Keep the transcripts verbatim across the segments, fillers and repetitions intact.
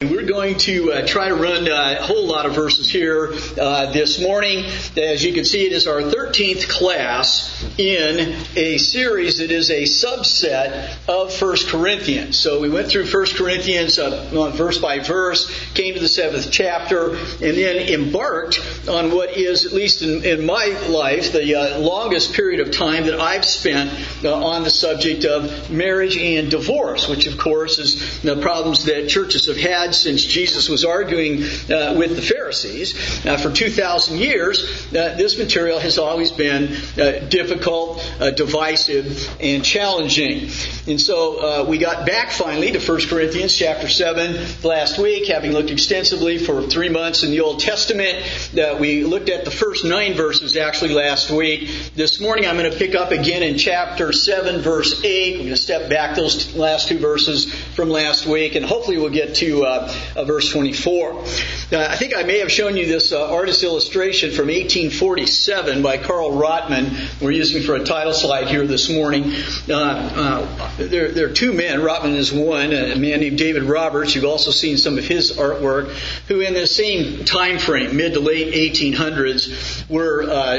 We're going to uh, try to run a whole lot of verses here uh, this morning. As you can see, it is our thirteenth class in a series that is a subset of First Corinthians. So we went through First Corinthians uh, verse by verse, came to the seventh chapter, and then embarked on what is, at least in, in my life, the uh, longest period of time that I've spent uh, on the subject of marriage and divorce, which of course is the problems that churches have had since Jesus was arguing uh, with the Pharisees. Uh, for two thousand years, uh, this material has always been uh, difficult, uh, divisive, and challenging. And so uh, we got back finally to First Corinthians chapter seven last week, having looked extensively for three months in the Old Testament. Uh, we looked at the first nine verses actually last week. This morning I'm going to pick up again in chapter seven, verse eight. We're going to step back those last two verses from last week, and hopefully we'll get to uh, uh, verse twenty-four. Uh, I think I may have shown you this uh, artist illustration from eighteen forty-seven by Carl Rotman. We're using for a title slide here this morning. Uh, uh, there, there are two men. Rotman is one, a man named David Roberts. You've also seen some of his artwork, who in the same time frame, mid to late eighteen hundreds, were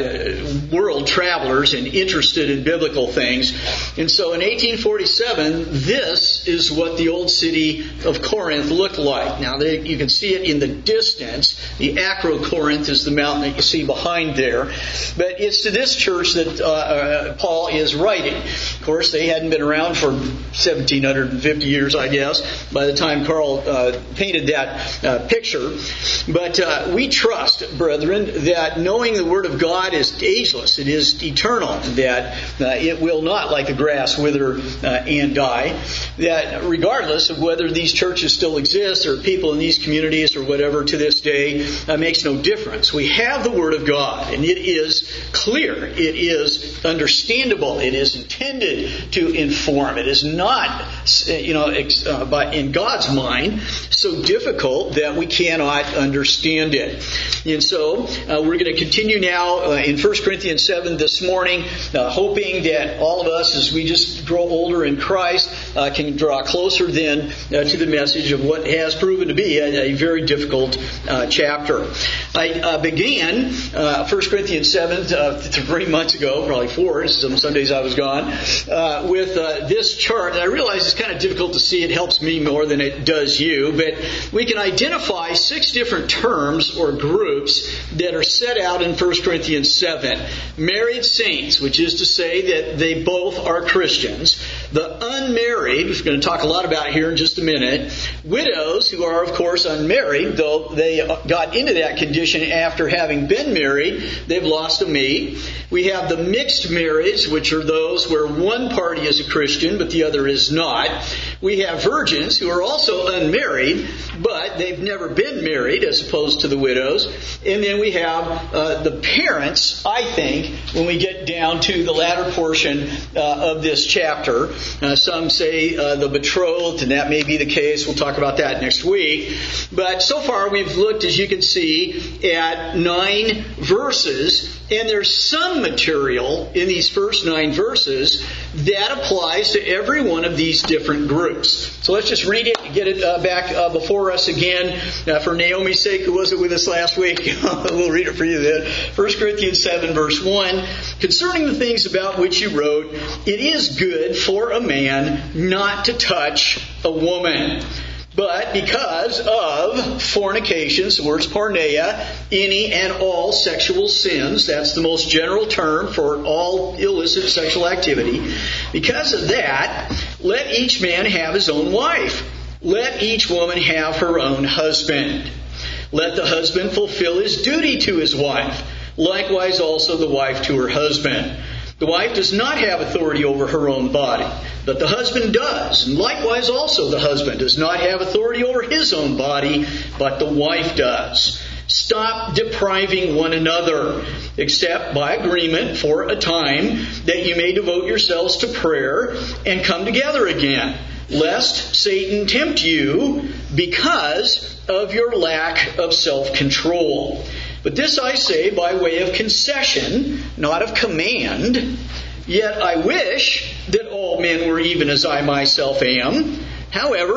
uh, world travelers and interested in biblical things. And so in eighteen forty-seven, this is what the old city of Corinth looked like. Now, they, you can see it in the distance. The Acrocorinth is the mountain that you see behind there. But it's to this church that uh, uh, Paul is writing. Of course, they hadn't been around for seventeen fifty years, I guess, by the time Carl uh, painted that uh, picture. But uh, we trust, brethren, that knowing the Word of God is ageless. It is eternal. That uh, it will not, like the grass, wither uh, and die. That regardless of whether these churches still exist or people in these communities or whatever to this day, uh, makes no difference. We have the Word of God, and it is clear. It is understandable. It is intended to inform. It is not, you know, uh, but in God's mind, so difficult that we cannot understand it. And so uh, we're going to continue now uh, in First Corinthians seven this morning, uh, hoping that all of us, as we just grow older in Christ, uh, can draw closer then uh, to the message of what has proven to be a, a very difficult uh, chapter. I uh, began uh, First Corinthians seven uh, three months ago, probably four, some Sundays I was gone, uh, with uh, this chart. And I realize it's kind of difficult to see. It helps me more than it does you. But we can identify six different terms or groups that are set out in First Corinthians seven. Married saints, which is to say that they both are Christians. The unmarried, which we're going to talk a lot about here in just a minute. Widows, who are, of course, unmarried, though they got into that condition after having been married. They've lost a mate. We have the mixed marriage, which are those where one party is a Christian, but the other is not. We have virgins, who are also unmarried, but they've never been married, as opposed to the widows. And then we have uh, the parents, I think, when we get down to the latter portion uh, of this chapter. Uh, some say uh, the betrothed, and that may be the case. We'll talk about that next week. But so far we've looked, as you can see, at nine verses. And there's some material in these first nine verses that applies to every one of these different groups. So let's just read it and get it uh, back uh, before us again. Uh, for Naomi's sake, who wasn't with us last week, we'll read it for you then. First Corinthians seven, verse one. Concerning the things about which you wrote, it is good for a man not to touch a woman. But because of fornications, the word's porneia, any and all sexual sins, that's the most general term for all illicit sexual activity. Because of that, let each man have his own wife. Let each woman have her own husband. Let the husband fulfill his duty to his wife. Likewise also the wife to her husband. The wife does not have authority over her own body, but the husband does. And likewise also the husband does not have authority over his own body, but the wife does. Stop depriving one another, except by agreement for a time, that you may devote yourselves to prayer and come together again, lest Satan tempt you because of your lack of self-control. But this I say by way of concession, not of command. Yet I wish that all men were even as I myself am. However,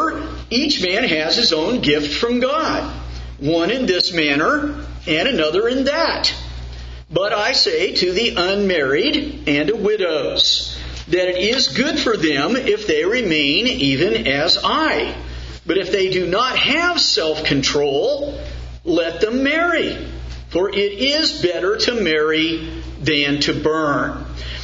Each man has his own gift from God, one in this manner and another in that. But I say to the unmarried and to widows, that it is good for them if they remain even as I. But if they do not have self-control, let them marry. For it is better to marry than to burn.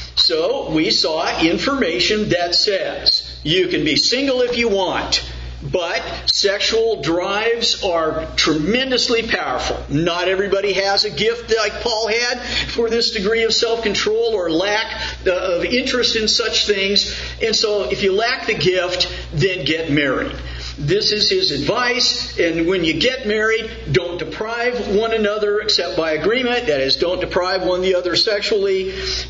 So we saw information that says you can be single if you want, but sexual drives are tremendously powerful. Not everybody has a gift like Paul had for this degree of self-control or lack of interest in such things. And so if you lack the gift, then get married. This is his advice. And when you get married, don't deprive one another except by agreement. That is, don't deprive one the other sexually.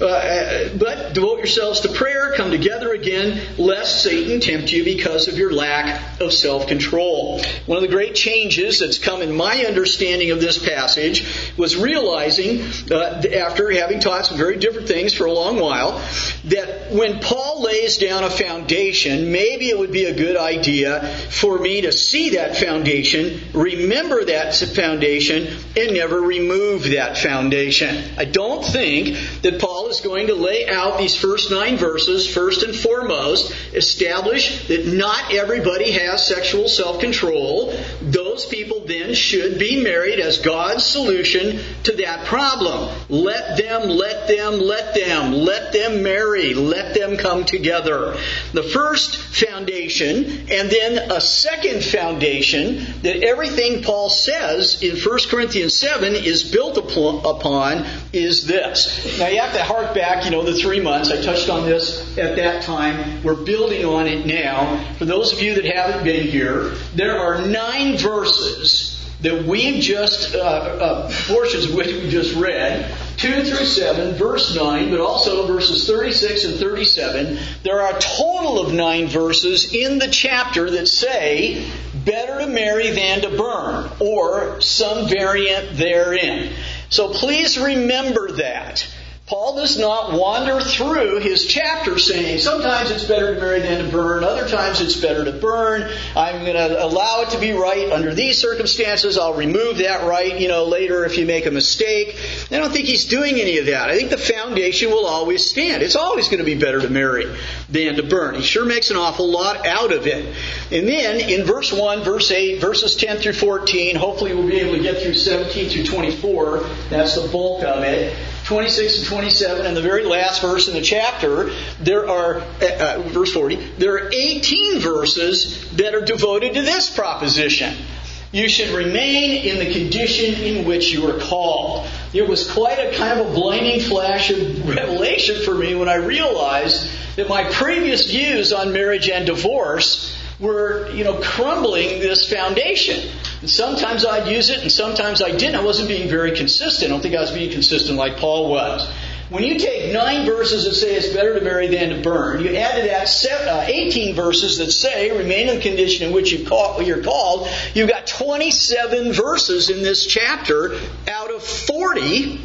Uh, but devote yourselves to prayer. Come together again, lest Satan tempt you because of your lack of self-control. One of the great changes that's come in my understanding of this passage was realizing, uh, after having taught some very different things for a long while, that when Paul lays down a foundation, maybe it would be a good idea for me to see that foundation, remember that foundation, and never remove that foundation. I don't think that Paul is going to lay out these first nine verses, first and foremost, establish that not everybody has sexual self-control. Those people then should be married as God's solution to that problem. Let them, let them, let them, let them marry, let them come together. The first foundation, and then a second foundation that everything Paul says in First Corinthians seven is built upon is this. Now you have to hark back, you know, the three months. I touched on this at that time. We're building on it now. For those of you that haven't been here, there are nine verses that we've just, uh, uh, portions of which we just read, two through seven, verse nine, but also verses thirty-six and thirty-seven. There are a total of nine verses in the chapter that say, better to marry than to burn, or some variant therein. So please remember that. Paul does not wander through his chapter saying, sometimes it's better to marry than to burn, other times it's better to burn. I'm going to allow it to be right under these circumstances. I'll remove that right, you know, later if you make a mistake. I don't think he's doing any of that. I think the foundation will always stand. It's always going to be better to marry than to burn. He sure makes an awful lot out of it. And then in verse one, verse eight, verses ten through fourteen, hopefully we'll be able to get through seventeen through twenty-four. That's the bulk of it. twenty-six and twenty-seven, and the very last verse in the chapter, there are, uh, verse forty, there are eighteen verses that are devoted to this proposition. You should remain in the condition in which you were called. It was quite a kind of a blinding flash of revelation for me when I realized that my previous views on marriage and divorce were, you know, crumbling this foundation. And sometimes I'd use it and sometimes I didn't. I wasn't being very consistent. I don't think I was being consistent like Paul was. When you take nine verses that say it's better to marry than to burn, you add to that eighteen verses that say remain in the condition in which you're called, you've got twenty-seven verses in this chapter out of forty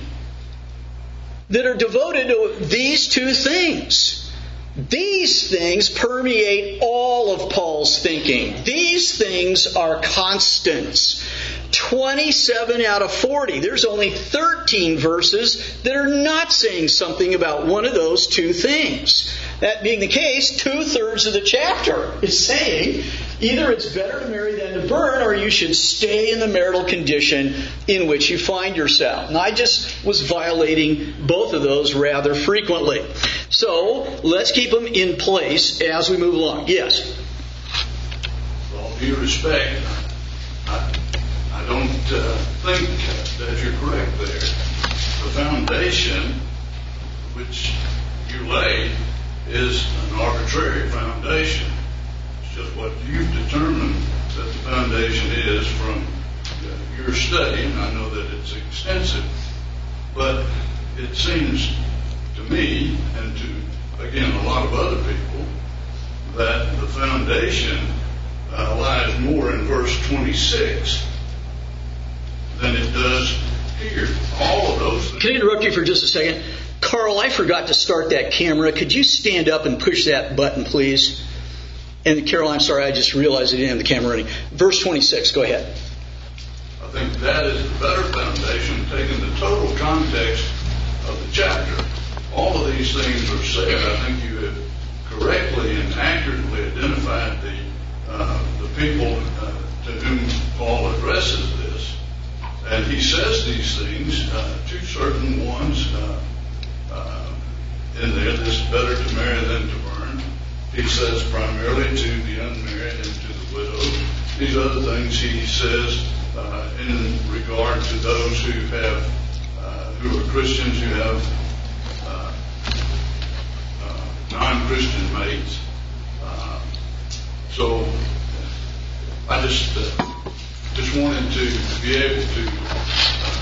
that are devoted to these two things. These things permeate all of Paul's thinking. These things are constants. twenty-seven out of forty. There's only thirteen verses that are not saying something about one of those two things. That being the case, two-thirds of the chapter is saying either it's better to marry than to burn, or you should stay in the marital condition in which you find yourself. And I just was violating both of those rather frequently. So let's keep them in place as we move along. Yes? With all due respect, I, I don't uh, think that you're correct there. The foundation which you lay is an arbitrary foundation. It's just what you've determined that the foundation is from uh, your study, and I know that it's extensive. But it seems to me, and to, again, a lot of other people, that the foundation uh, lies more in verse twenty-six than it does here. All of those things. Can I interrupt you for just a second? Carl, I forgot to start that camera. Could you stand up and push that button, please? And Carol, I'm sorry, I just realized I didn't have the camera running. Verse twenty-six, go ahead. I think that is the better foundation, taking the total context of the chapter. All of these things are said. I think you have correctly and accurately identified the uh, the people uh, to whom Paul addresses this. And he says these things uh, to certain ones uh, uh, in there. This better to marry than to burn. He says primarily to the unmarried and to the widow. These other things he says uh, in regard to those who have uh, who are Christians who have uh, uh, non-Christian mates. Uh, so I just uh, just wanted to be able to, uh,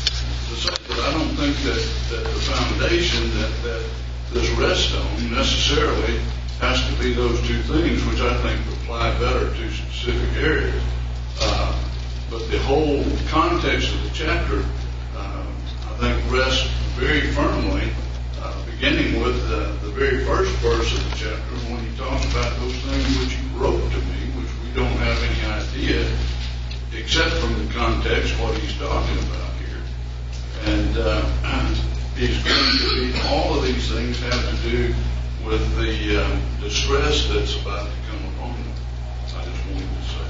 to say that I don't think that, that the foundation that, that this rests on necessarily has to be those two things, which I think apply better to specific areas. Uh, but the whole context of the chapter, uh, I think, rests very firmly, uh, beginning with uh, the very first verse of the chapter, when he talks about those things which he wrote to me, which we don't have any idea, except from the context, what he's talking about here. And uh, he's going to be, all of these things have to do with the um, distress that's about to come upon them. I just wanted to say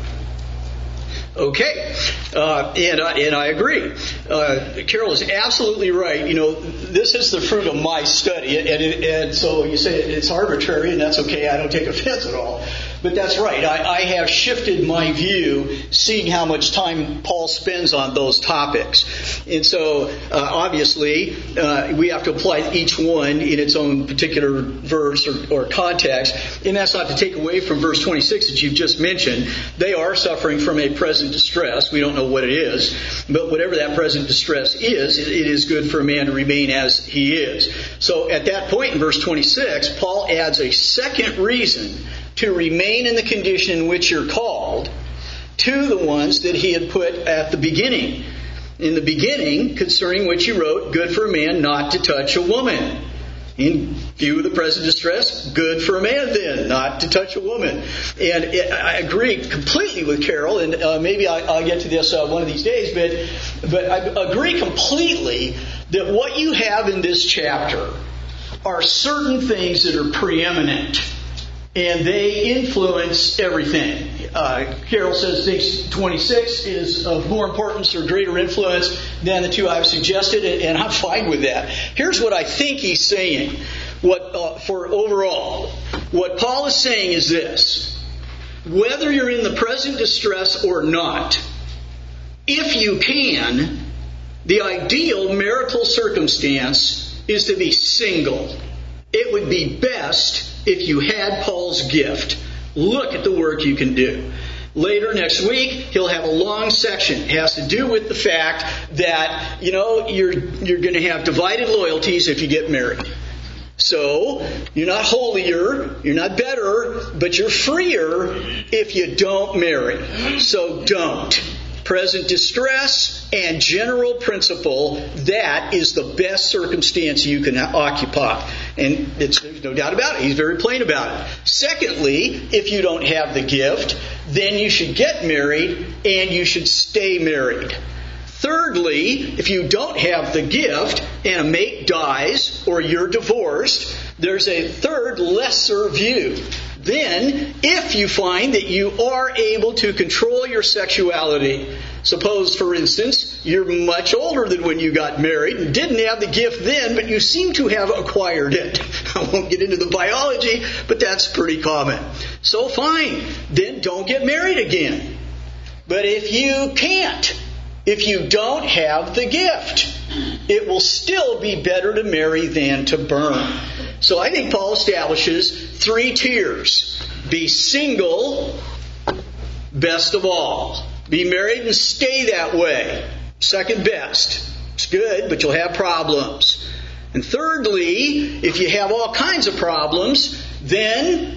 that. Okay, uh, and, I, and I agree. Uh, Carol is absolutely right. You know, this is the fruit of my study, and, it, and so you say it's arbitrary, and that's okay. I don't take offense at all. But that's right. I, I have shifted my view, seeing how much time Paul spends on those topics. And so, uh, obviously, uh, we have to apply each one in its own particular verse or, or context. And that's not to take away from verse twenty-six that you've just mentioned. They are suffering from a present distress. We don't know what it is. But whatever that present distress is, it, it is good for a man to remain as he is. So at that point in verse twenty-six, Paul adds a second reason to remain in the condition in which you're called, to the ones that he had put at the beginning. In the beginning, concerning which he wrote, good for a man not to touch a woman. In view of the present distress, good for a man then not to touch a woman. And it, I agree completely with Carol, and uh, maybe I, I'll get to this uh, one of these days, but, but I agree completely that what you have in this chapter are certain things that are preeminent. And they influence everything. Uh, Carol says things twenty-six is of more importance or greater influence than the two I've suggested, and I'm fine with that. Here's what I think he's saying. What uh, for overall, what Paul is saying is this: whether you're in the present distress or not, if you can, the ideal marital circumstance is to be single. It would be best if you had Paul's gift. Look at the work you can do. Later next week, he'll have a long section. It has to do with the fact that, you know, you're you're going to have divided loyalties if you get married. So, you're not holier, you're not better, but you're freer if you don't marry. So don't. Present distress and general principle, that is the best circumstance you can occupy. And it's, there's no doubt about it. He's very plain about it. Secondly, if you don't have the gift, then you should get married and you should stay married. Thirdly, if you don't have the gift and a mate dies or you're divorced, there's a third, lesser view. Then, if you find that you are able to control your sexuality, suppose, for instance, you're much older than when you got married and didn't have the gift then, but you seem to have acquired it. I won't get into the biology, but that's pretty common. So fine, then don't get married again. But if you can't, if you don't have the gift, it will still be better to marry than to burn. So I think Paul establishes three tiers. Be single, best of all. Be married and stay that way. Second best. It's good, but you'll have problems. And thirdly, if you have all kinds of problems, then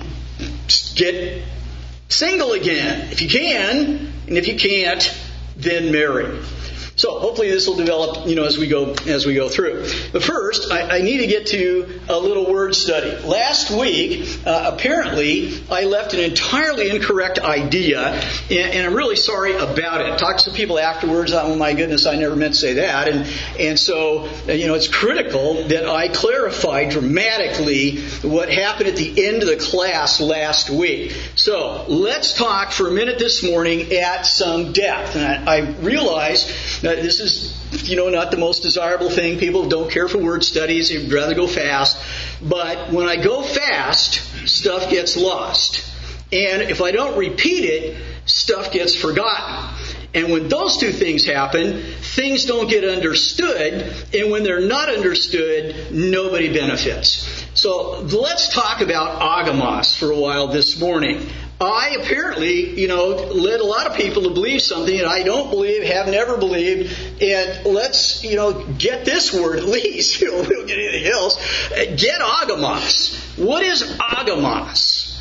get single again, if you can. And if you can't, then marry. So hopefully this will develop, you know, as we go as we go through. But first, I, I need to get to a little word study. Last week, uh, apparently, I left an entirely incorrect idea, and, and I'm really sorry about it. Talked to people afterwards. Oh my goodness, I never meant to say that. And and so, you know, it's critical that I clarify dramatically what happened at the end of the class last week. So let's talk for a minute this morning at some depth. And I, I realize that this is, you know, not the most desirable thing. People don't care for word studies. They'd rather go fast. But when I go fast, stuff gets lost. And if I don't repeat it, stuff gets forgotten. And when those two things happen, things don't get understood. And when they're not understood, nobody benefits. So let's talk about agamos for a while this morning. I apparently, you know, led a lot of people to believe something that I don't believe, have never believed. And let's, you know, get this word at least. You know, we don't get anything else. Get agamos. What is agamos?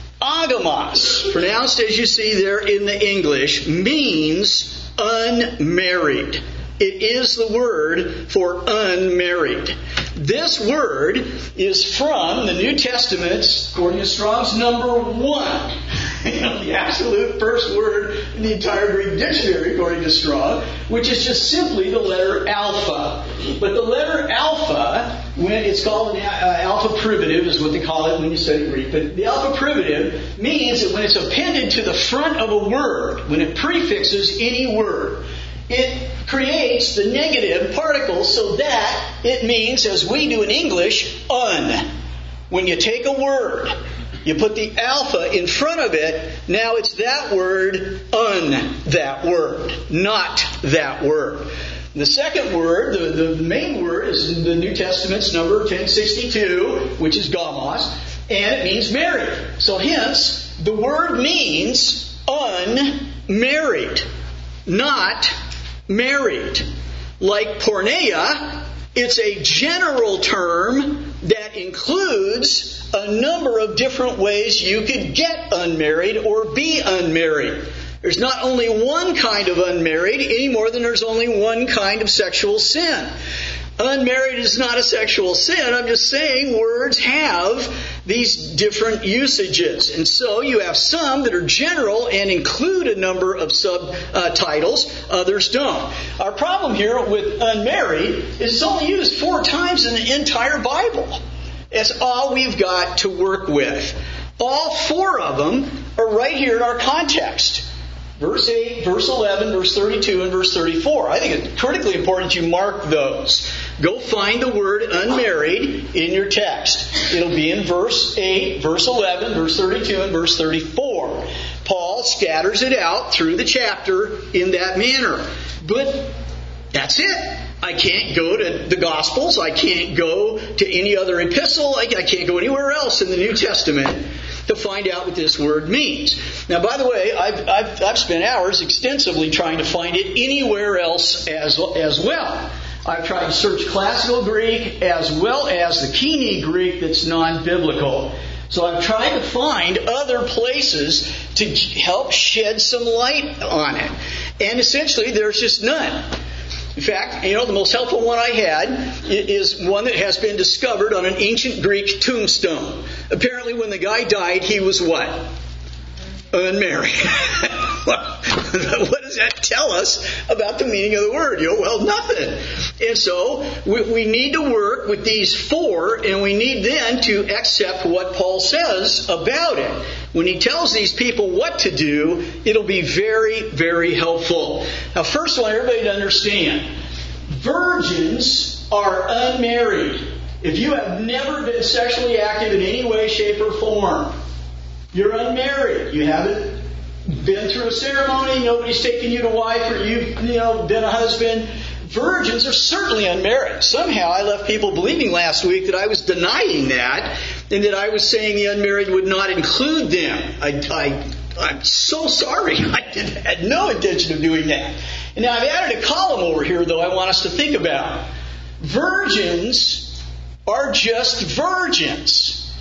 Agamos, pronounced as you see there in the English, means unmarried. It is the word for unmarried. This word is from the New Testament, according to Strong's number one. You know, the absolute first word in the entire Greek dictionary, according to Strong, which is just simply the letter alpha. But the letter alpha, when it's called an uh, alpha privative, is what they call it when you study Greek. But the alpha privative means that when it's appended to the front of a word, when it prefixes any word, it creates the negative particle so that it means, as we do in English, un. When you take a word, you put the alpha in front of it, now it's that word, un that word, not that word. The second word, the, the main word, is in the New Testament's number ten sixty-two, which is gamos, and it means married. So hence, the word means unmarried, not married. Like porneia, it's a general term that includes a number of different ways you could get unmarried or be unmarried. There's not only one kind of unmarried any more than there's only one kind of sexual sin. Unmarried is not a sexual sin. I'm just saying words have these different usages. And so you have some that are general and include a number of subtitles. Others don't. Our problem here with unmarried is it's only used four times in the entire Bible. It's all we've got to work with. All four of them are right here in our context. Verse eight, verse eleven, verse thirty-two, and verse thirty-four. I think it's critically important you mark those. Go find the word unmarried in your text. It'll be in verse eight, verse eleven, verse thirty-two, and verse thirty-four. Paul scatters it out through the chapter in that manner. But that's it. I can't go to the Gospels. I can't go to any other epistle. I, I can't go anywhere else in the New Testament to find out what this word means. Now, by the way, I've, I've, I've spent hours extensively trying to find it anywhere else as, as well. I've tried to search classical Greek as well as the Koine Greek that's non-biblical. So I've tried to find other places to help shed some light on it. And essentially, there's just none. In fact, you know, the most helpful one I had is one that has been discovered on an ancient Greek tombstone. Apparently, when the guy died, he was what? Unmarried. What does that tell us about the meaning of the word? You know, well, nothing. And so we, we need to work with these four, and we need then to accept what Paul says about it. When he tells these people what to do, it'll be very, very helpful. Now, first, I want everybody to understand, virgins are unmarried. If you have never been sexually active in any way, shape, or form, you're unmarried. You haven't been through a ceremony. Nobody's taken you to wife, or you've, you know, been a husband. Virgins are certainly unmarried. Somehow I left people believing last week that I was denying that, and that I was saying the unmarried would not include them. I, I, I'm so sorry. I did, had no intention of doing that. And now I've added a column over here, though, I want us to think about. Virgins are just virgins.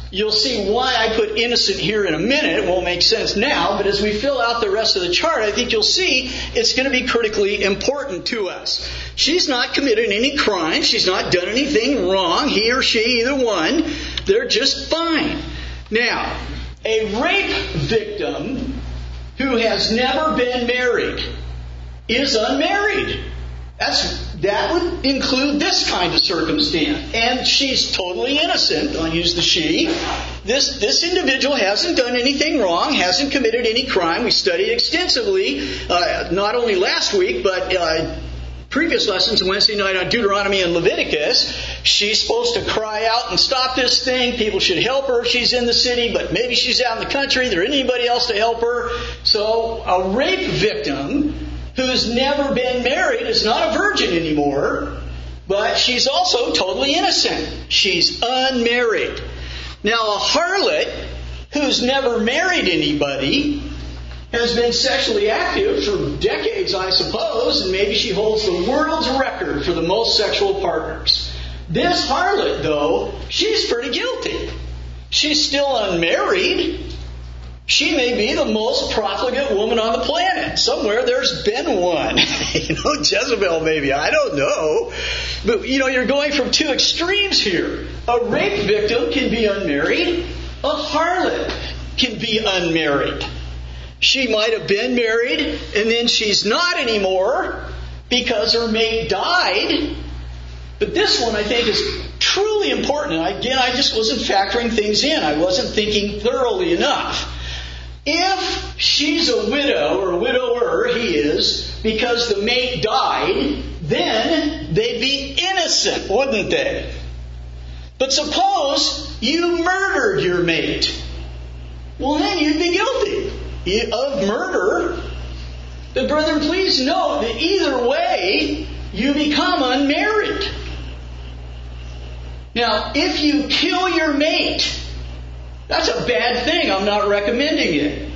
You'll see why I put innocent here in a minute. It won't make sense now, but as we fill out the rest of the chart, I think you'll see it's going to be critically important to us. She's not committed any crime. She's not done anything wrong. He or she, either one. They're just fine. Now, a rape victim who has never been married is unmarried. That's that would include this kind of circumstance. And she's totally innocent. I'll use the she. This this individual hasn't done anything wrong, hasn't committed any crime. We studied extensively, uh, not only last week, but uh, previous lessons Wednesday night on Deuteronomy and Leviticus. She's supposed to cry out and stop this thing. People should help her if she's in the city, but maybe she's out in the country. There isn't anybody else to help her. So a rape victim who's never been married is not a virgin anymore, but she's also totally innocent. She's unmarried. Now, a harlot who's never married anybody has been sexually active for decades, I suppose, and maybe she holds the world's record for the most sexual partners. This harlot, though, she's pretty guilty. She's still unmarried. She may be the most profligate woman on the planet. Somewhere there's been one. you know, Jezebel maybe. I don't know. But, you know, you're going from two extremes here. A rape victim can be unmarried. A harlot can be unmarried. She might have been married, and then she's not anymore because her mate died. But this one, I think, is truly important. And again, I just wasn't factoring things in. I wasn't thinking thoroughly enough. If she's a widow, or widower, he is, because the mate died, then they'd be innocent, wouldn't they? But suppose you murdered your mate. Well, then you'd be guilty of murder. But brethren, please note that either way, you become unmarried. Now, if you kill your mate, that's a bad thing. I'm not recommending it.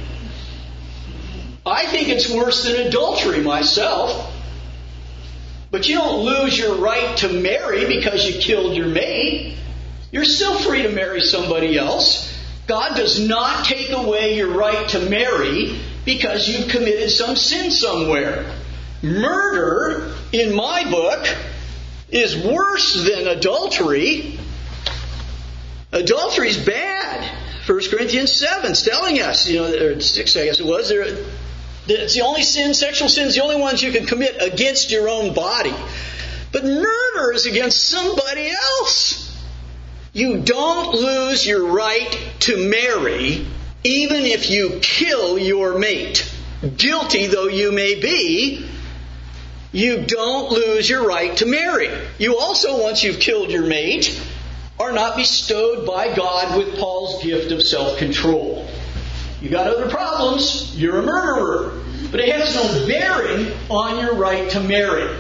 I think it's worse than adultery myself. But you don't lose your right to marry because you killed your mate. You're still free to marry somebody else. God does not take away your right to marry because you've committed some sin somewhere. Murder, in my book, is worse than adultery. Adultery is bad. First Corinthians seven is telling us, you know, or six I guess it was, it's the only sin, sexual sin is the only ones you can commit against your own body. But murder is against somebody else. You don't lose your right to marry even if you kill your mate. Guilty though you may be, you don't lose your right to marry. You also, once you've killed your mate, are not bestowed by God with Paul's gift of self-control. You got other problems, you're a murderer. But it has no bearing on your right to marry.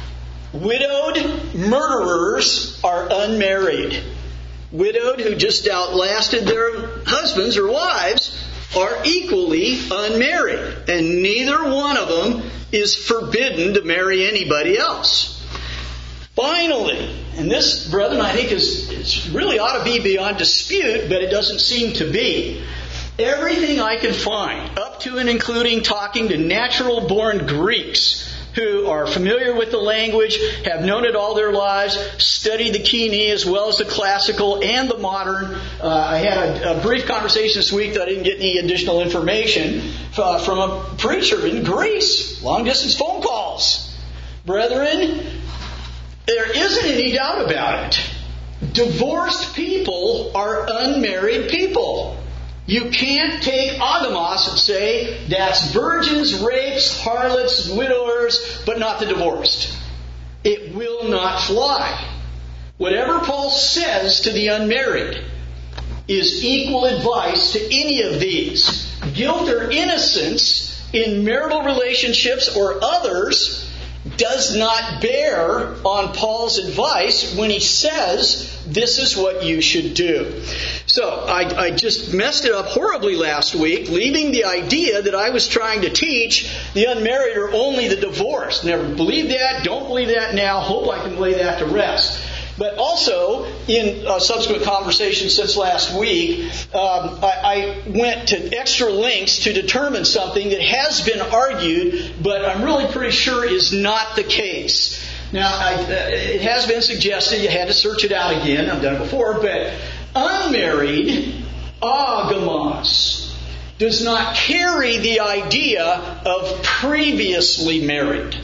Widowed murderers are unmarried. Widowed who just outlasted their husbands or wives are equally unmarried. And neither one of them is forbidden to marry anybody else. Finally, and this, brethren, I think is, is really ought to be beyond dispute, but it doesn't seem to be. Everything I can find, up to and including talking to natural-born Greeks who are familiar with the language, have known it all their lives, studied the Koine as well as the classical and the modern. Uh, I had a, a brief conversation this week that I didn't get any additional information uh, from a preacher in Greece. Long-distance phone calls. Brethren, there isn't any doubt about it. Divorced people are unmarried people. You can't take agamos and say that's virgins, rapes, harlots, widowers, but not the divorced. It will not fly. Whatever Paul says to the unmarried is equal advice to any of these. Guilt or innocence in marital relationships or others does not bear on Paul's advice when he says this is what you should do. So I, I just messed it up horribly last week, leaving the idea that I was trying to teach the unmarried are only the divorced. Never believed that, don't believe that now, hope I can lay that to rest. But also, in a subsequent conversation since last week, um, I, I went to extra lengths to determine something that has been argued, but I'm really pretty sure is not the case. Now, I, uh, it has been suggested, you had to search it out again, I've done it before, but unmarried, agamos, does not carry the idea of previously married.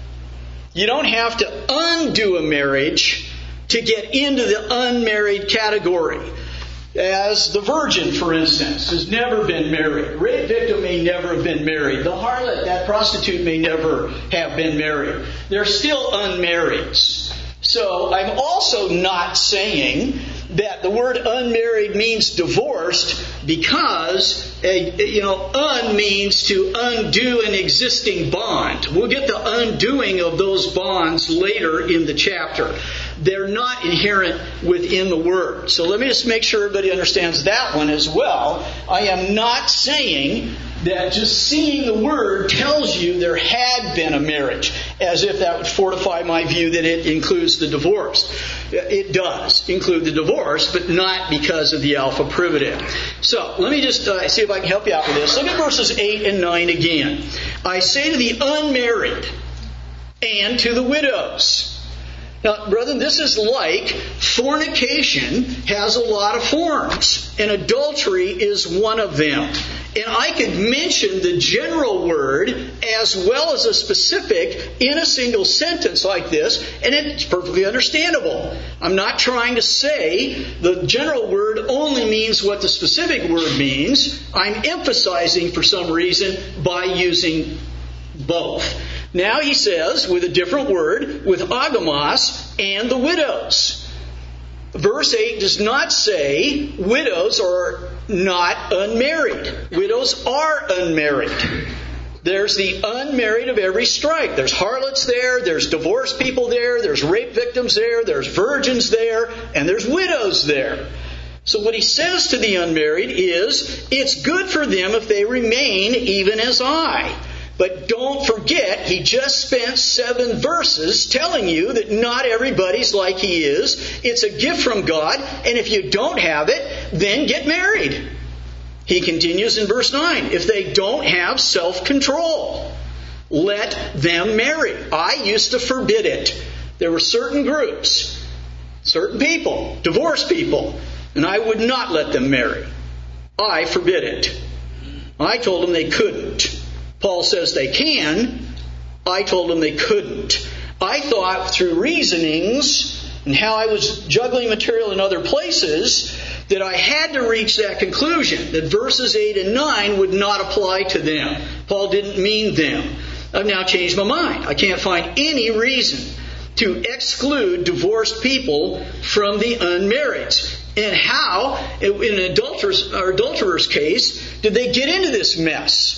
You don't have to undo a marriage to get into the unmarried category. As the virgin, for instance, has never been married. Rape victim may never have been married. The harlot, that prostitute, may never have been married. They're still unmarrieds. So I'm also not saying that the word unmarried means divorced, because a, you know, un means to undo an existing bond. We'll get the undoing of those bonds later in the chapter. They're not inherent within the word. So let me just make sure everybody understands that one as well. I am not saying that just seeing the word tells you there had been a marriage, as if that would fortify my view that it includes the divorce. It does include the divorce, but not because of the alpha privative. So let me just uh, see if I can help you out with this. Look at verses eight and nine again. I say to the unmarried and to the widows. Now, brethren, this is like fornication has a lot of forms, and adultery is one of them. And I could mention the general word as well as a specific in a single sentence like this, and it's perfectly understandable. I'm not trying to say the general word only means what the specific word means. I'm emphasizing for some reason by using both. Now he says, with a different word, with agamos and the widows. Verse eight does not say widows are not unmarried. Widows are unmarried. There's the unmarried of every stripe. There's harlots there, there's divorced people there, there's rape victims there, there's virgins there, and there's widows there. So what he says to the unmarried is, it's good for them if they remain even as I. But don't forget, he just spent seven verses telling you that not everybody's like he is. It's a gift from God, and if you don't have it, then get married. He continues in verse nine, if they don't have self-control, let them marry. I used to forbid it. There were certain groups, certain people, divorced people, and I would not let them marry. I forbid it. I told them they couldn't. Paul says they can. I told them they couldn't. I thought through reasonings and how I was juggling material in other places that I had to reach that conclusion, that verses eight and nine would not apply to them. Paul didn't mean them. I've now changed my mind. I can't find any reason to exclude divorced people from the unmarried. And how, in an adulterer's, or adulterer's case, did they get into this mess?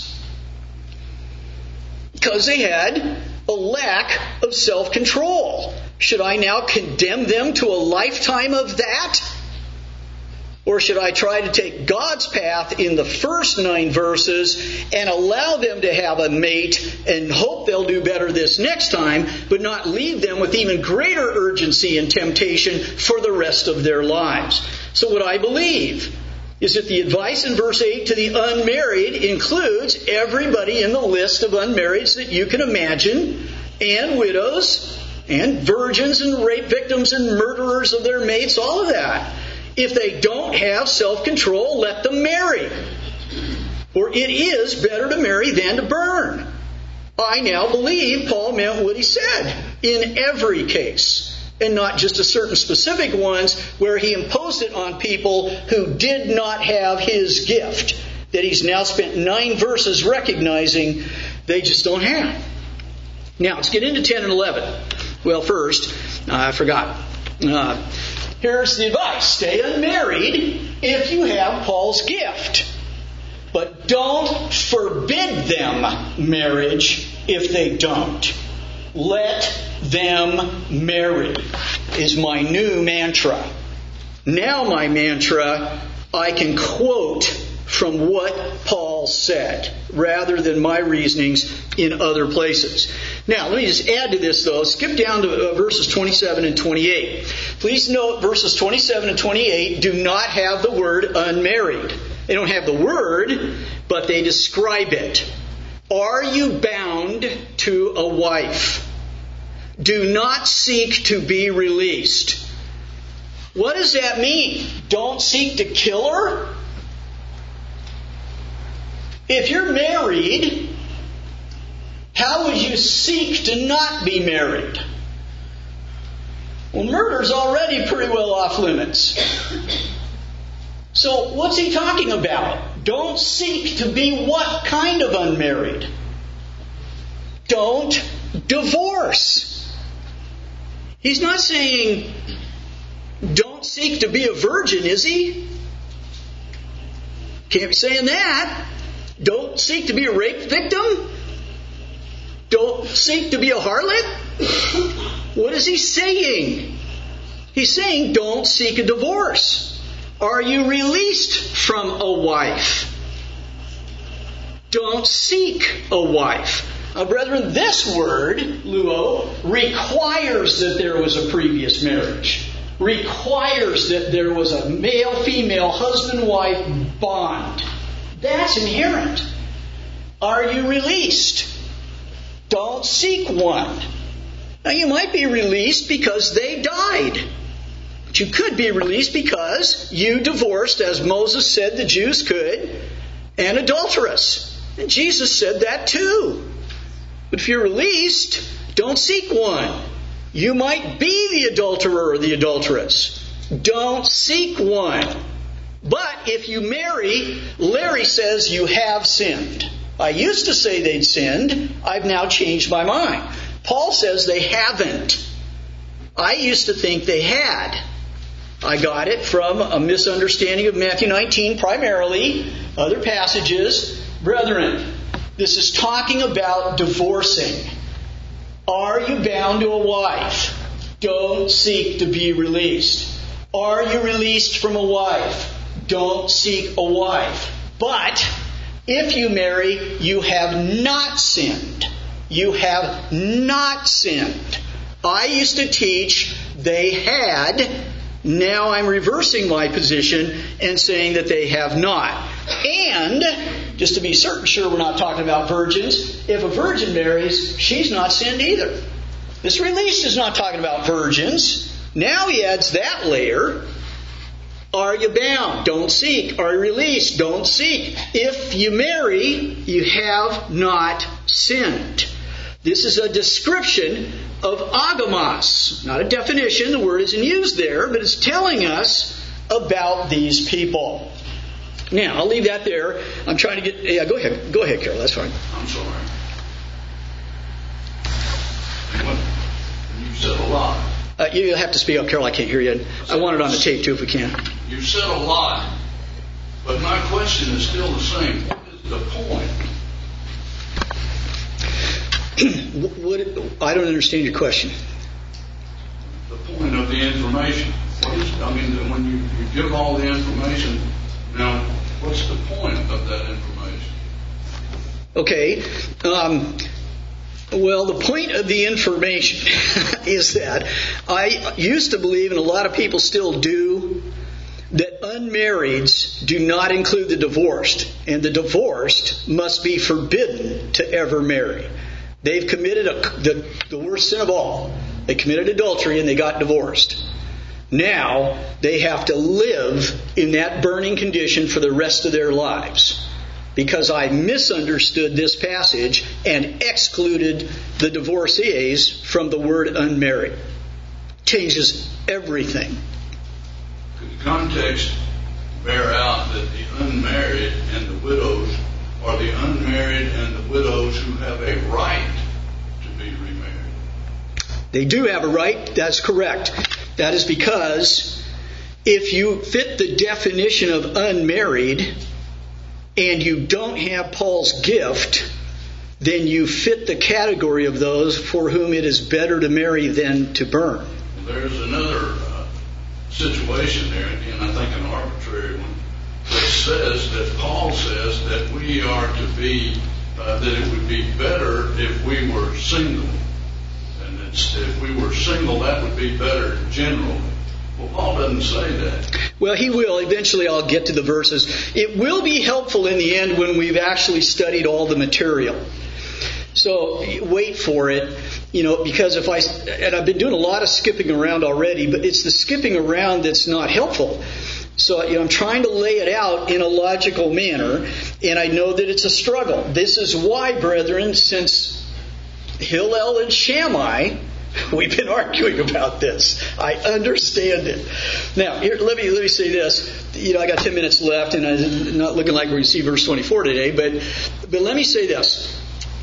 Because they had a lack of self-control. Should I now condemn them to a lifetime of that? Or should I try to take God's path in the first nine verses and allow them to have a mate and hope they'll do better this next time, but not leave them with even greater urgency and temptation for the rest of their lives? So what I believe is that the advice in verse eight to the unmarried includes everybody in the list of unmarrieds that you can imagine, and widows, and virgins, and rape victims, and murderers of their mates, all of that. If they don't have self-control, let them marry. For it is better to marry than to burn. I now believe Paul meant what he said in every case, and not just a certain specific ones where he imposed it on people who did not have his gift, that he's now spent nine verses recognizing they just don't have. Now, let's get into ten and eleven. Well, first, uh, I forgot. Uh, here's the advice. Stay unmarried if you have Paul's gift. But don't forbid them marriage if they don't. Let them marry is my new mantra. Now my mantra, I can quote from what Paul said rather than my reasonings in other places. Now, let me just add to this, though. Skip down to uh, verses twenty-seven and twenty-eight. Please note verses twenty-seven and twenty-eight do not have the word unmarried. They don't have the word, but they describe it. Are you bound to a wife? Do not seek to be released. What does that mean? Don't seek to kill her? If you're married, how would you seek to not be married? Well, murder's already pretty well off limits. So what's he talking about? Don't seek to be what kind of unmarried? Don't divorce. He's not saying don't seek to be a virgin, is he? Can't be saying that. Don't seek to be a rape victim. Don't seek to be a harlot. What is he saying? He's saying don't seek a divorce. Are you released from a wife? Don't seek a wife. Now, brethren, this word, luo, requires that there was a previous marriage. Requires that there was a male-female, husband-wife bond. That's inherent. Are you released? Don't seek one. Now, you might be released because they died. But you could be released because you divorced, as Moses said the Jews could, an adulteress. And Jesus said that too. But if you're released, don't seek one. You might be the adulterer or the adulteress. Don't seek one. But if you marry, Larry says you have sinned. I used to say they'd sinned. I've now changed my mind. Paul says they haven't. I used to think they had. I got it from a misunderstanding of Matthew nineteen primarily, other passages. Brethren, this is talking about divorcing. Are you bound to a wife? Don't seek to be released. Are you released from a wife? Don't seek a wife. But if you marry, you have not sinned. You have not sinned. I used to teach they had. Now I'm reversing my position and saying that they have not. And, just to be certain sure we're not talking about virgins, if a virgin marries, she's not sinned either. This release is not talking about virgins. Now he adds that layer. Are you bound? Don't seek. Are you released? Don't seek. If you marry, you have not sinned. This is a description of agamos. Not a definition. The word isn't used there, but it's telling us about these people. Now, I'll leave that there. I'm trying to get... Yeah, go ahead. Go ahead, Carol. That's fine. I'm sorry. You said a lot. Uh, you'll have to speak up, Carol. I can't hear you. I want it on the tape, too, if we can. You said a lot, but my question is still the same. What is the point? what, I don't understand your question. The point of the information. What is, I mean, when you, you give all the information, now, what's the point of that information? Okay. Um, well, the point of the information is that I used to believe, and a lot of people still do, that unmarrieds do not include the divorced, and the divorced must be forbidden to ever marry. They've committed a, the, the worst sin of all. They committed adultery and they got divorced. Now they have to live in that burning condition for the rest of their lives. Because I misunderstood this passage and excluded the divorcees from the word unmarried. Changes everything. Could the context bear out that the unmarried and the widows are the unmarried and the widows who have a right to be remarried? They do have a right. That's correct. That is because if you fit the definition of unmarried and you don't have Paul's gift, then you fit the category of those for whom it is better to marry than to burn. Well, there's another uh, situation there, and I think an arbitrary one, that says that Paul says that we are to be uh, that it would be better if we were single. And it's, if we were single, that would be better generally. Well, Paul doesn't say that. Well, he will. Eventually I'll get to the verses. It will be helpful in the end when we've actually studied all the material. So wait for it, you know, because if I, and I've been doing a lot of skipping around already, but it's the skipping around that's not helpful. So, you know, I'm trying to lay it out in a logical manner, and I know that it's a struggle. This is why, brethren, since Hillel and Shammai, we've been arguing about this. I understand it. Now, here, let me let me say this. You know, I got ten minutes left, and I'm not looking like we're going to see verse twenty-four today, but but let me say this.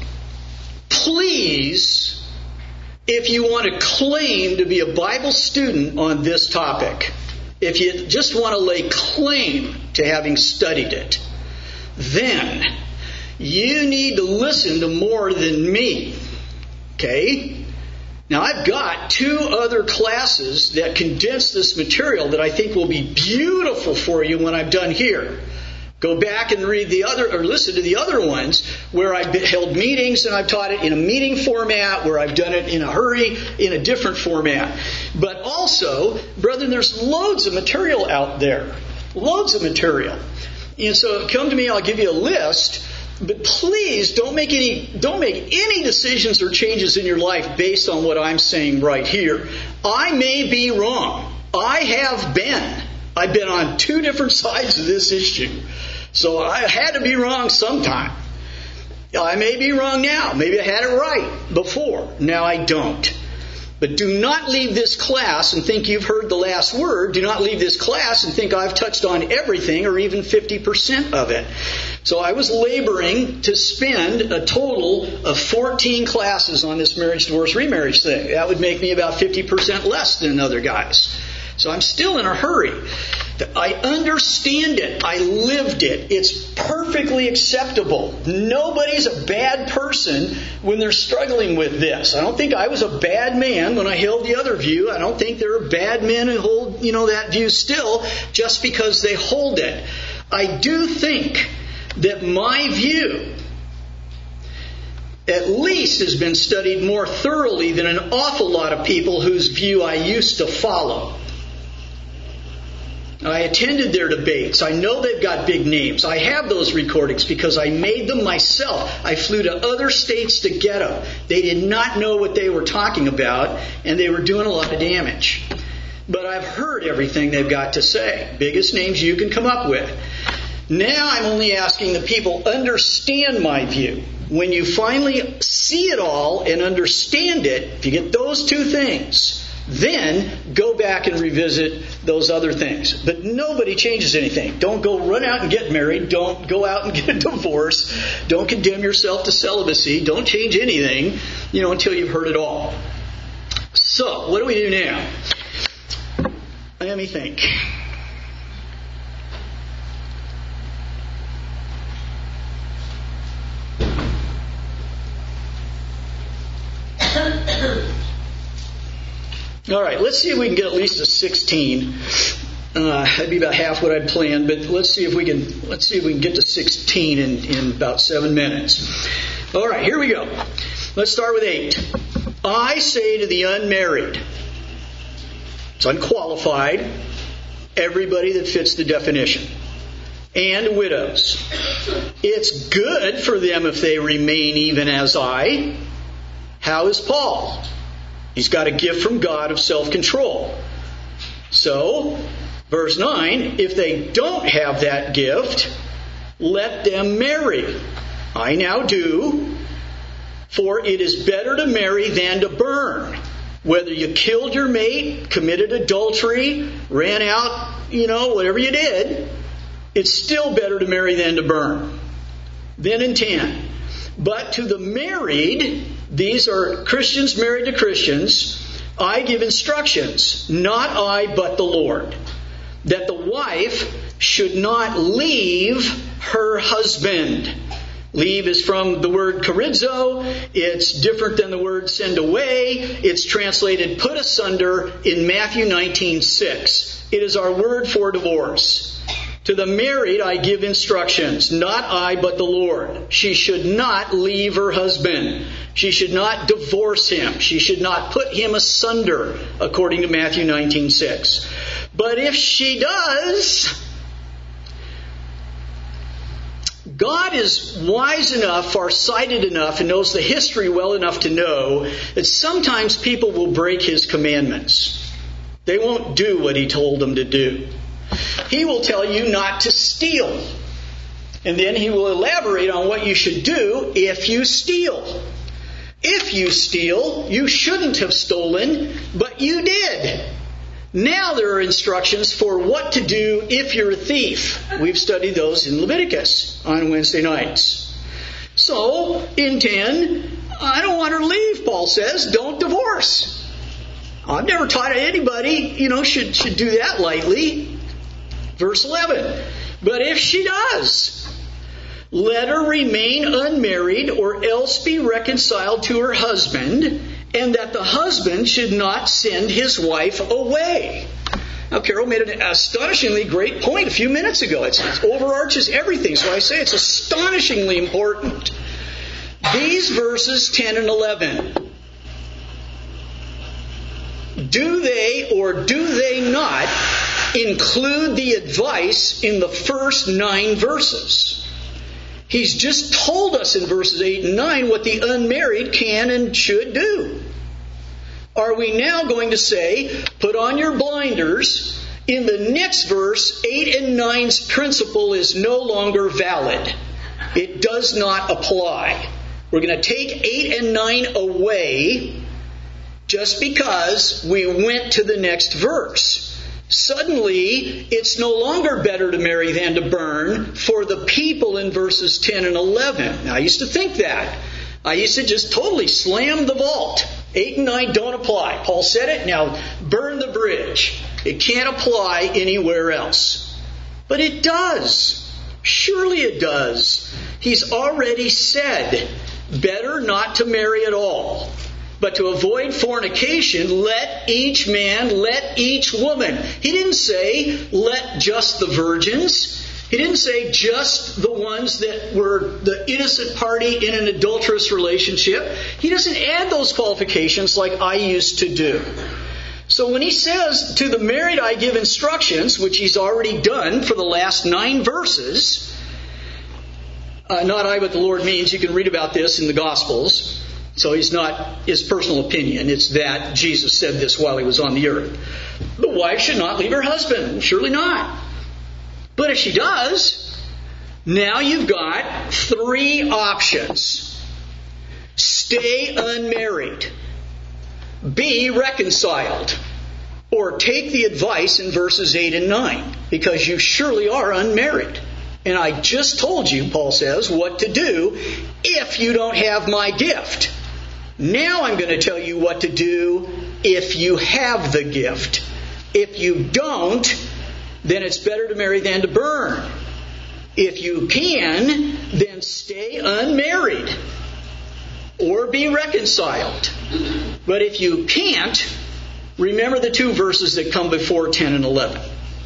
Please, if you want to claim to be a Bible student on this topic, if you just want to lay claim to having studied it, then you need to listen to more than me. Okay? Now, I've got two other classes that condense this material that I think will be beautiful for you when I'm done here. Go back and read the other, or listen to the other ones where I've held meetings and I've taught it in a meeting format, where I've done it in a hurry in a different format. But also, brethren, there's loads of material out there. Loads of material. And so come to me, I'll give you a list. But please don't make any don't make any decisions or changes in your life based on what I'm saying right here. I may be wrong. I have been. I've been on two different sides of this issue. So I had to be wrong sometime. I may be wrong now. Maybe I had it right before. Now I don't. But do not leave this class and think you've heard the last word. Do not leave this class and think I've touched on everything or even fifty percent of it. So I was laboring to spend a total of fourteen classes on this marriage, divorce, remarriage thing. That would make me about fifty percent less than other guys. So I'm still in a hurry. I understand it. I lived it. It's perfectly acceptable. Nobody's a bad person when they're struggling with this. I don't think I was a bad man when I held the other view. I don't think there are bad men who hold, you know, that view still just because they hold it. I do think that my view at least has been studied more thoroughly than an awful lot of people whose view I used to follow. I attended their debates. I know they've got big names. I have those recordings because I made them myself. I flew to other states to get them. They did not know what they were talking about, and they were doing a lot of damage. But I've heard everything they've got to say. Biggest names you can come up with. Now I'm only asking the people, understand my view. When you finally see it all and understand it, if you get those two things, then go back and revisit those other things. But nobody changes anything. Don't go run out and get married. Don't go out and get a divorce. Don't condemn yourself to celibacy. Don't change anything, you know, until you've heard it all. So, what do we do now? Let me think. All right, let's see if we can get at least a sixteen. Uh, that'd be about half what I'd planned, but let's see if we can. Let's see if we can get to sixteen in, in about seven minutes. All right, here we go. Let's start with eight. I say to the unmarried, it's unqualified, everybody that fits the definition, and widows. It's good for them if they remain even as I. How is Paul? He's got a gift from God of self-control. So, verse nine, if they don't have that gift, let them marry. I now do, for it is better to marry than to burn. Whether you killed your mate, committed adultery, ran out, you know, whatever you did, it's still better to marry than to burn. Then in ten, but to the married, these are Christians married to Christians, I give instructions, not I, but the Lord, that the wife should not leave her husband. Leave is from the word charizo. It's different than the word send away. It's translated put asunder in Matthew nineteen six. It is our word for divorce. To To the married I give instructions, not I but the Lord. She should not leave her husband. She should not divorce him. She should not put him asunder, according to Matthew nineteen six. But if she does, God is wise enough, farsighted enough, and knows the history well enough to know that sometimes people will break His commandments. They won't do what He told them to do. He will tell you not to steal. And then He will elaborate on what you should do if you steal. If you steal, you shouldn't have stolen, but you did. Now there are instructions for what to do if you're a thief. We've studied those in Leviticus on Wednesday nights. So, in ten, I don't want her to leave, Paul says. Don't divorce. I've never taught anybody, you know, should, should do that lightly. Verse eleven. But if she does, let her remain unmarried or else be reconciled to her husband, and that the husband should not send his wife away. Now, Carol made an astonishingly great point a few minutes ago. It's, it overarches everything, so I say it's astonishingly important. These verses ten and eleven, do they or do they not include the advice in the first nine verses? He's just told us in verses eight and nine what the unmarried can and should do. Are we now going to say, put on your blinders, in the next verse, eight and nine's principle is no longer valid? It does not apply. We're going to take eight and nine away just because we went to the next verse. Suddenly, it's no longer better to marry than to burn for the people in verses ten and eleven. Now, I used to think that. I used to just totally slam the vault. eight and nine don't apply. Paul said it, now burn the bridge. It can't apply anywhere else. But it does. Surely it does. He's already said, better not to marry at all. But to avoid fornication, let each man, let each woman. He didn't say, let just the virgins. He didn't say just the ones that were the innocent party in an adulterous relationship. He doesn't add those qualifications like I used to do. So when he says, to the married I give instructions, which he's already done for the last nine verses, uh, not I but the Lord means, you can read about this in the Gospels. So he's not his personal opinion. It's that Jesus said this while he was on the earth. The wife should not leave her husband. Surely not. But if she does, now you've got three options. Stay unmarried. Be reconciled. Or take the advice in verses eight and nine. Because you surely are unmarried. And I just told you, Paul says, what to do if you don't have my gift. Now I'm going to tell you what to do if you have the gift. If you don't, then it's better to marry than to burn. If you can, then stay unmarried or be reconciled. But if you can't, remember the two verses that come before ten and eleven.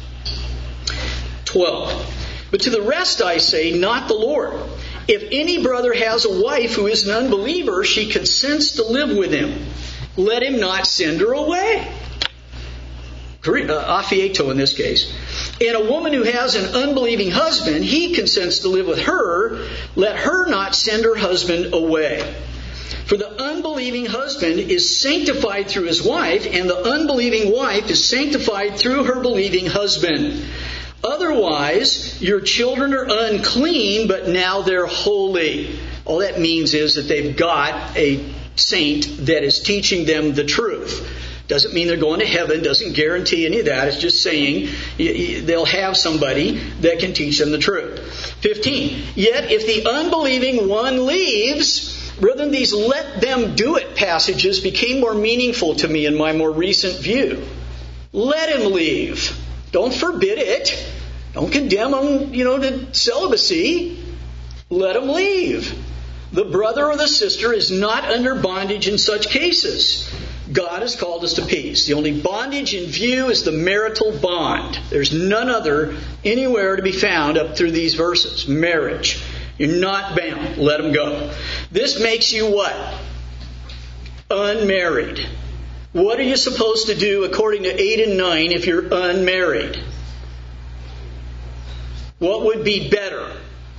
twelve. But to the rest I say, not the Lord. If any brother has a wife who is an unbeliever, she consents to live with him. Let him not send her away. Afieto in this case. And a woman who has an unbelieving husband, he consents to live with her. Let her not send her husband away. For the unbelieving husband is sanctified through his wife, and the unbelieving wife is sanctified through her believing husband. Otherwise, your children are unclean, but now they're holy. All that means is that they've got a saint that is teaching them the truth. Doesn't mean they're going to heaven, doesn't guarantee any of that. It's just saying they'll have somebody that can teach them the truth. fifteen. Yet if the unbelieving one leaves, brethren, these let them do it passages became more meaningful to me in my more recent view. Let him leave. Don't forbid it. Don't condemn them, you know, to celibacy. Let them leave. The brother or the sister is not under bondage in such cases. God has called us to peace. The only bondage in view is the marital bond. There's none other anywhere to be found up through these verses. Marriage. You're not bound. Let them go. This makes you what? Unmarried. What are you supposed to do according to eight and nine if you're unmarried? What would be better?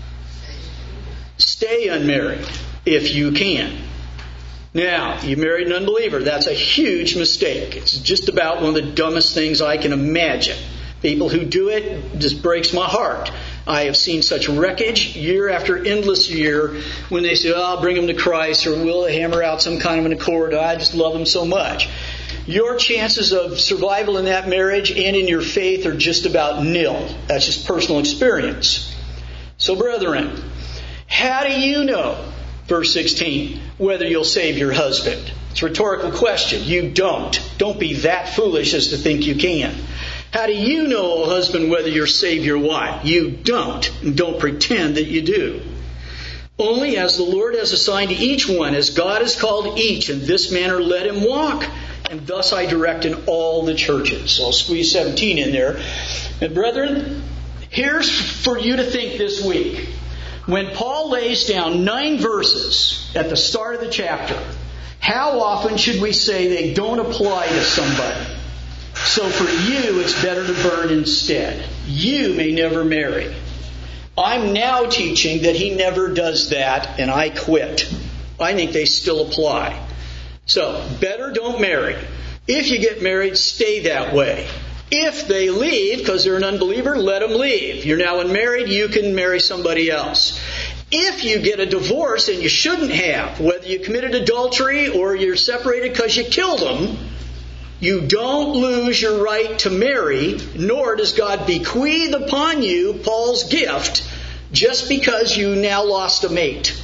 Stay unmarried if you can. Now, you married an unbeliever. That's a huge mistake. It's just about one of the dumbest things I can imagine. People who do it just breaks my heart. I have seen such wreckage year after endless year when they say, oh, I'll bring them to Christ, or we'll hammer out some kind of an accord. I just love them so much. Your chances of survival in that marriage and in your faith are just about nil. That's just personal experience. So, brethren, how do you know, verse sixteen, whether you'll save your husband? It's a rhetorical question. You don't. Don't be that foolish as to think you can. How do you know, O husband, whether you'll save your wife? You don't. And don't pretend that you do. Only as the Lord has assigned to each one, as God has called each, in this manner let him walk. And thus I direct in all the churches. So I'll squeeze seventeen in there. And brethren, here's for you to think this week. When Paul lays down nine verses at the start of the chapter, how often should we say they don't apply to somebody? So for you, it's better to burn instead. You may never marry. I'm now teaching that he never does that, and I quit. I think they still apply. So, better don't marry. If you get married, stay that way. If they leave, because they're an unbeliever, let them leave. You're now unmarried, you can marry somebody else. If you get a divorce, and you shouldn't have, whether you committed adultery or you're separated because you killed them, you don't lose your right to marry, nor does God bequeath upon you Paul's gift just because you now lost a mate.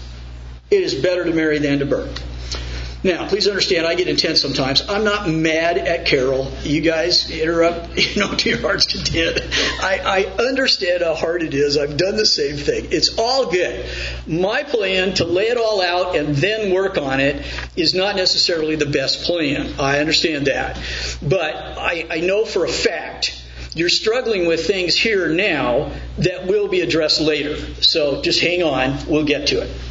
It is better to marry than to burn. Now, please understand, I get intense sometimes. I'm not mad at Carol. You guys interrupt, you know, to your heart's content. I, I understand how hard it is. I've done the same thing. It's all good. My plan to lay it all out and then work on it is not necessarily the best plan. I understand that. But I, I know for a fact you're struggling with things here now that will be addressed later. So just hang on. We'll get to it.